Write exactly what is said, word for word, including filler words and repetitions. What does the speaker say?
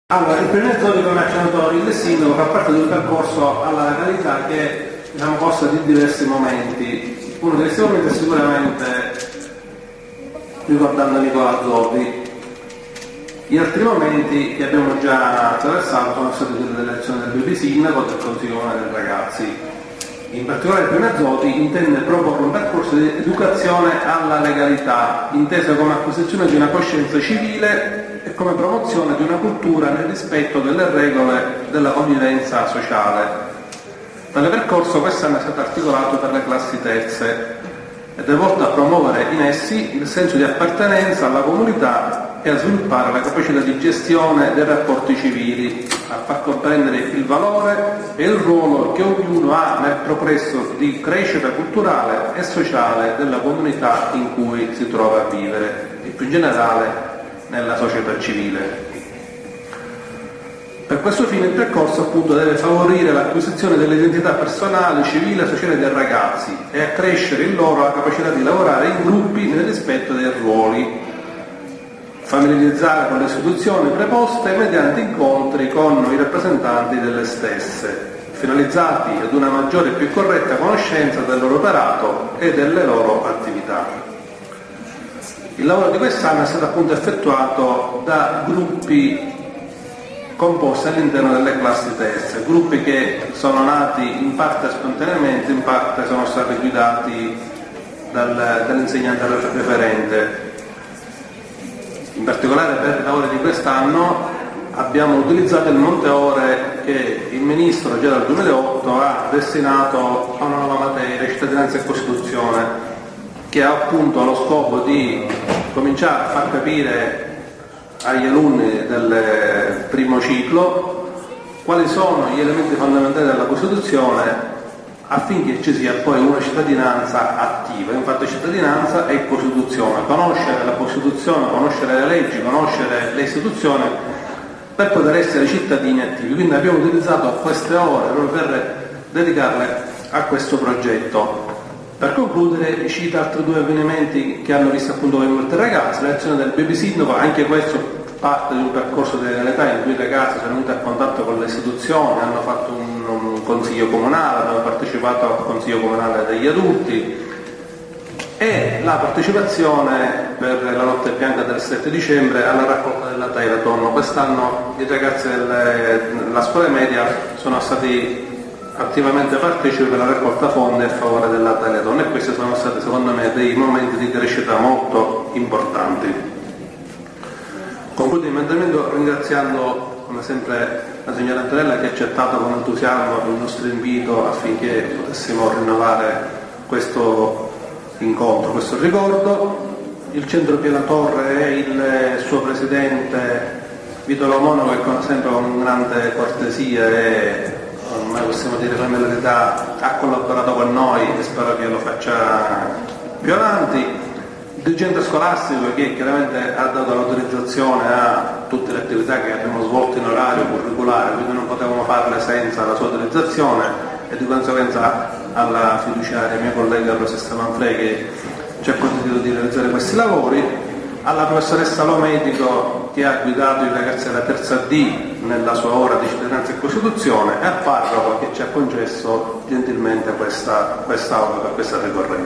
Allora, il primo episodio, come ha accennato il sindaco, fa parte di un percorso alla legalità che diciamo consta di diversi momenti. Uno di questi momenti è sicuramente ricordando Nicola Zolli. Gli altri momenti che abbiamo già attraversato sono stati quelli dell'elezione del baby sindaco del Consiglio Comunale dei Ragazzi. In particolare il primo Zolli intende proporre un percorso di educazione alla legalità, inteso come acquisizione di una coscienza civile e come promozione di una cultura nel rispetto delle regole della convivenza sociale. Tale percorso quest'anno è stato articolato per le classi terze ed è volto a promuovere in essi il senso di appartenenza alla comunità e a sviluppare la capacità di gestione dei rapporti civili, a far comprendere il valore e il ruolo che ognuno ha nel progresso di crescita culturale e sociale della comunità in cui si trova a vivere e più in generale nella società civile. Per questo fine il percorso appunto deve favorire l'acquisizione dell'identità personale, civile e sociale dei ragazzi e accrescere in loro la capacità di lavorare in gruppi nel rispetto dei ruoli, familiarizzare con le istituzioni preposte mediante incontri con i rappresentanti delle stesse, finalizzati ad una maggiore e più corretta conoscenza del loro operato e delle loro attività. Il lavoro di quest'anno è stato appunto effettuato da gruppi composti all'interno delle classi terze, gruppi che sono nati in parte spontaneamente, in parte sono stati guidati dal, dall'insegnante referente. In particolare per i lavori di quest'anno abbiamo utilizzato il monte ore che il Ministro già dal duemilaotto ha destinato a una nuova materia, cittadinanza e Costituzione, che ha appunto lo scopo di cominciare a far capire agli alunni del primo ciclo quali sono gli elementi fondamentali della Costituzione affinché ci sia poi una cittadinanza attiva. Infatti cittadinanza è Costituzione, conoscere la Costituzione, conoscere le leggi, conoscere le istituzioni per poter essere cittadini attivi. Quindi abbiamo utilizzato queste ore proprio per dedicarle a questo progetto. Per concludere, cito altri due avvenimenti che hanno visto appunto coinvolti i ragazzi: l'elezione del baby sindaco, anche questo parte di un percorso di legalità in cui i ragazzi sono venuti a contatto con le istituzioni, hanno fatto un, un consiglio comunale, hanno partecipato al consiglio comunale degli adulti, e la partecipazione per la notte bianca del sette dicembre alla raccolta della Telethon. Quest'anno i ragazzi della scuola media sono stati attivamente partecipi per la raccolta fondi a favore della Telethon e questi sono stati secondo me dei momenti di crescita molto importanti. Concludo l'emendamento ringraziando come sempre la signora Antonella che ha accettato con entusiasmo il nostro invito affinché potessimo rinnovare questo incontro, questo ricordo. Il Centro Pia La Torre e il suo presidente Vito Monaco che come sempre con grande cortesia e ormai possiamo dire familiarità ha collaborato con noi e spero che lo faccia più avanti. Il dirigente scolastico che chiaramente ha dato l'autorizzazione a tutte le attività che abbiamo svolto in orario curriculare, quindi non potevamo farle senza la sua autorizzazione, e di conseguenza alla fiduciaria mia collega Rosetta Manfredi che ci ha consentito di realizzare questi lavori, alla professoressa Lomedico che ha guidato i ragazzi della terza D nella sua ora di cittadinanza e Costituzione, e al parroco che ci ha concesso gentilmente questa, questa aula per questa ricorrenza.